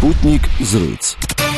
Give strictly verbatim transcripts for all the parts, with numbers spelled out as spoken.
Sputnik զրույց։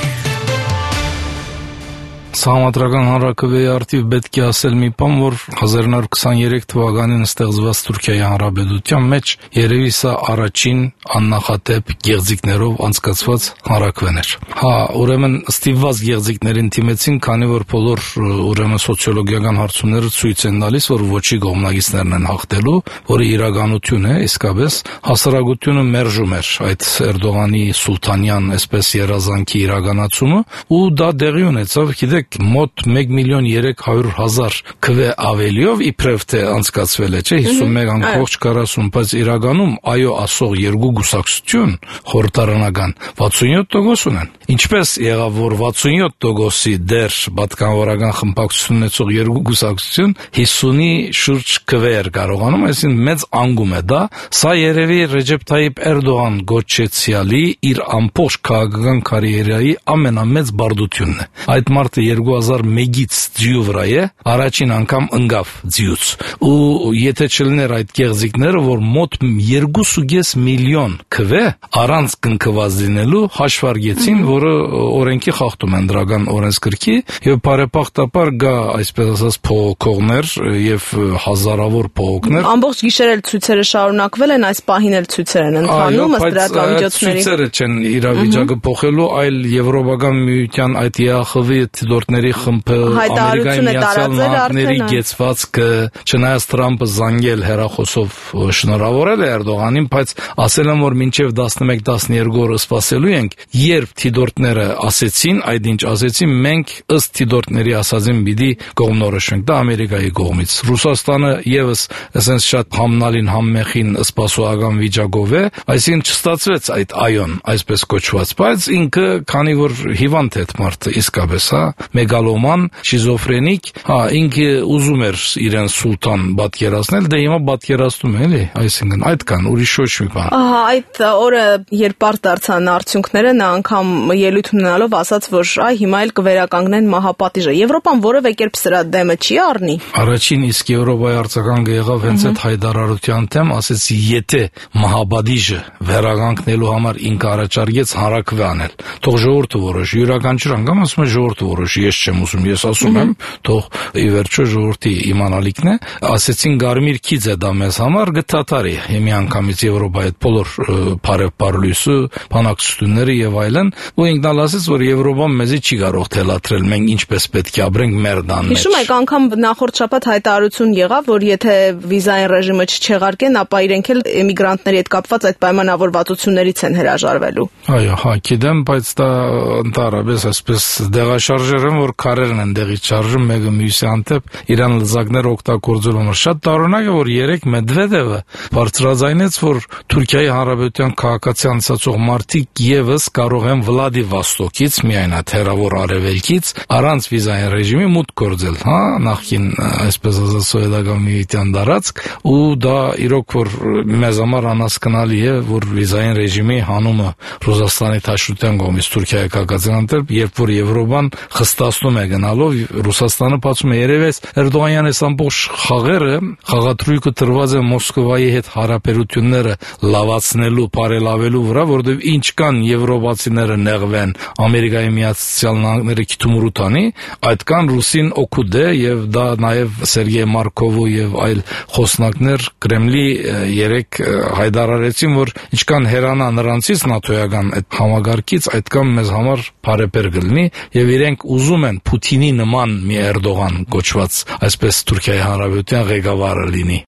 Սահմանադրական հանրաքվեի արդիվ պետք է ասել մի բան, որ հազար իննյակ քսաներեք թվականին ստեղծված Թուրքիայի Հանրապետության մեջ երևի սա առաջին աննախադեպ գեղձիկներով անցկացված հանրաքվեն էր։ Հա, ուրեմն ստիպված գեղձիկներին թիմեցին, քանի որ բոլոր ուրեմն սոցիոլոգիական հարցումները ցույց են տալիս, որ ոչի կողմնակիցներն են հաղթելու, որը իրականություն է, իսկապես հասարակությունը մերժում էր այդ Էրդողանի սուլտանյան այսպես երազանքի իրականացումը, ու դա դեղի ունեցավ, գիտեք, մոտ մեկ միլիոն երեք հարյուր հազար քվե ավելիով իբրև թե անցկացվել է, չէ՞, հիսունմեկ անգամ քառասուն, բայց իրականում այո ասող երկու գուսակցություն խորհրդարանական վաթսունյոթ տոկոս ունեն։ Ինչպես եղավ, որ վաթսունյոթ տոկոսի դեր պատկանավորական խմբակցություն ունեցող երկու գուսակցություն հիսունի շուրջ քվե էր կարողանում, այսինքն մեծ անգում է դա, սա երևի Ռեջեփ Թայիփ Էրդողան գոչեցյալի իր ամբողջ քաղաքական կարիերայի ամենամեծ բարդությունն է։ Այդ մարդը երկու հազար մեկից ձյու վրա է, առաջին անգամ ընկավ ձյուց, ու եթե չլիներ այդ գեղձիկները, որ մոտ երկուսուկես միլիոն քվե առանց կնքված լինելու հաշվարկեցին, որը օրենքի խախտում են դրական օրենսգրքի, եւ բարեբախտաբար գա այսպես ասած փողոքողներ եւ հազարավոր փողոքներ։ Ամբողջ գիշերը ցույցերը շարունակվել են, այս պահին էլ ցույցեր են ընթանում ըստ լրատվամիջոցների։ Ցույցերը չեն իրավիճակը փոխելու, այլ Եվրոպական միության այդ ԵԱԽՎ դորտների խմբը, Ամերիկայի Միացյալ Նահանգների գեցվածքը, չնայած Թրամփը զանգել հեռախոսով շնորհավորել է Էրդողանին, բայց ասել են, որ մինչև տասնմեկ տասներկու օրը սպասելու ենք, երբ թիդորտները ասեցին, այդ ինչ ասեցին, մենք ըստ թիդորտների ասածին պիտի կողմնորոշենք, դա Ամերիկայի կողմից։ Ռուսաստանը եւս այսպես շատ համնալին համմեխին սպասողական վիճակով է, այսինքն չստացվեց այդ այոն, այսպես կոչված, բայց ինքը, քանի որ հիվանդ է մարդը իսկապես, հա, մեգալոման, շիզոֆրենիկ, հա, ինքը ուզում էր իրեն սուլտան պատկերացնել, դե հիմա պատկերացնում է, էլի, այսինքն այդքան, ուրիշ ոչ մի բան։ Ահա, այդ օրը երբ բարդ դարձան արդյունքները, նա անգամ ելույթ ունենալով ասաց, որ այ հիմա էլ կվերականգնեն մահապատիժը։ Եվրոպան որևէ կերպ սրա դեմը չի առնի։ Առաջին իսկ Եվրոպայի արձագանքը եղավ հենց այդ հայտարարության դեմ, ասեց, եթե մահապատիժը վերականգնելու համար ինքը առաջարկեց հանրաքվե անել, թող ժողովուրդը որոշի, յուրաքանչյուր անգամ ասում է ժողովուրդը որոշի, ես չեմ ուզում, ես ասում եմ, թող ի վերջո ժողովրդի իմանալիքն է, ասեցին Գարմիր քիծ է դա մեզ համար, գտատարի, մի անգամից Եվրոպայի այդ բոլոր բարեպարլույսը, բանակցությունները եւ այլն, ու ինքն ասեց, որ Եվրոպան մեզի չի կարող թելադրել, մենք ինչպես պետք է ապրենք մեր դան մեջ։ Հիշում եք, անգամ նախորդ շաբաթ հայտարարություն եղավ, որ եթե վիզային ռեժիմը չչեղարկեն, ապա իրենք էլ էմիգրանտների հետ կապված այդ պայմանավորվածություններից են հրաժարվելու։ Այո, հա, գիտեմ, բայց դա ընդհանրապես այսպես դեղաշարժեր են, որ քարերն են դեղից շարժում, մեկը մյուսի հանդեպ իրան լծակներ օգտագործելու համար։ Շատ տարօրինակ է, որ երեք Մեդվեդևը բարձրաձայնեց, որ Թուրքիայի Հանրապետության քաղաքացի անցածող մարդիկ եւս կարող են Վլադիվոստոկից, միայն այդ հեռավոր արևելքից, առանց վիզային ռեժիմի մուտք գործել, հա, նախքին այսպես ասած սովետական միության տարածք, ու դա իրոք որ մեզ համար անհասկանալի է, որ վիզային ռեժիմի հանումը Ռուսաստանի Դաշնության կողմից Թուրքիայի քաղաքացիանց, երբ որ Եվրոպան խստացնում է գնալով, Ռուսաստանը բացում է երևես Էրդողանյան այս ամբողջ խաղերը, խաղատրույքը տրված է Մոսկվայի հետ հարաբերությունները լավացնելու, բարելավելու վրա, որովհետև ինչքան եվրոպացիները նեղվեն Ամերիկայի Միացյալ Նահանգները քիթումրութանի, այդքան ռուսին օգուտ է, եւ դա նաեւ Սերգեյ Մարկովը եւ այլ խոսնակներ Կրեմլի երեք հայտարարեցին, որ ինչքան հերանա նրանցից նատոյական այդ համագարկից, այդքան մեզ համար բարեպեր կլինի, եւ իրենք ուզում են Պուտինի նման մի Էրդողան կոչված, այսպես Թուրքիայի Հանրապետության ղեկավարը լինի։